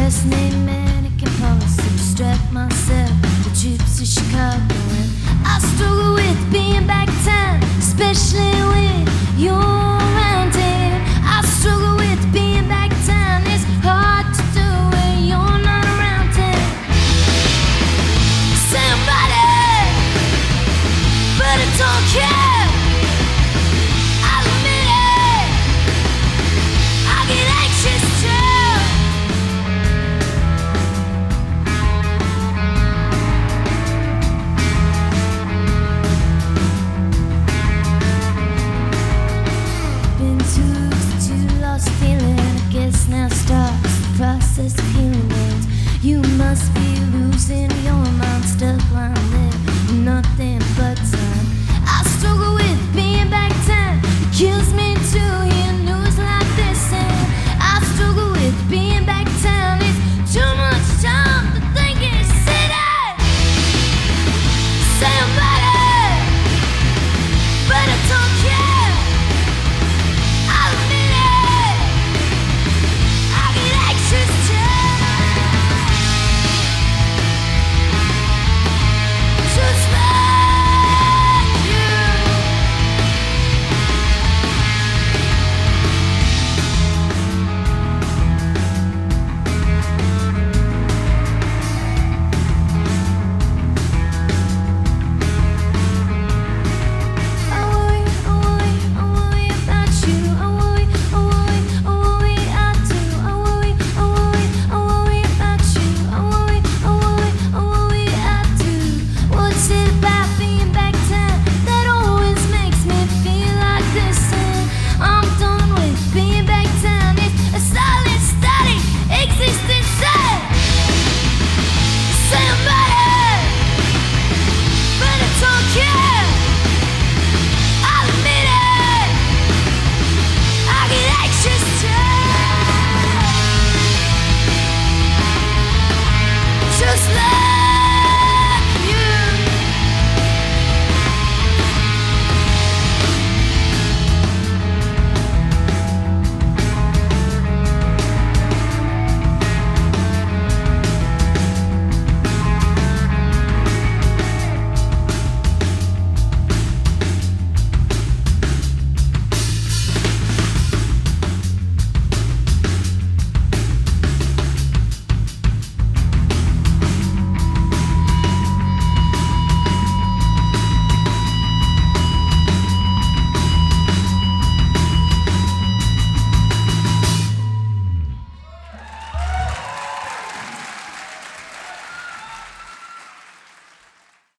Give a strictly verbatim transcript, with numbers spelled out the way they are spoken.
stress made manic impulse to distract myself. The trips to Chicago, and I struggle with being back in time, especially when you're around here. I struggle with being back in time. It's hard to do when you're not around here. Somebody, but I don't care. I'll admit it. I get anxious too. Been too, too lost feeling. I guess now starts the process of healing wounds. You must be losing your mind, stuck lying there, nothing but time. I struggle with being back in time. It kills me too.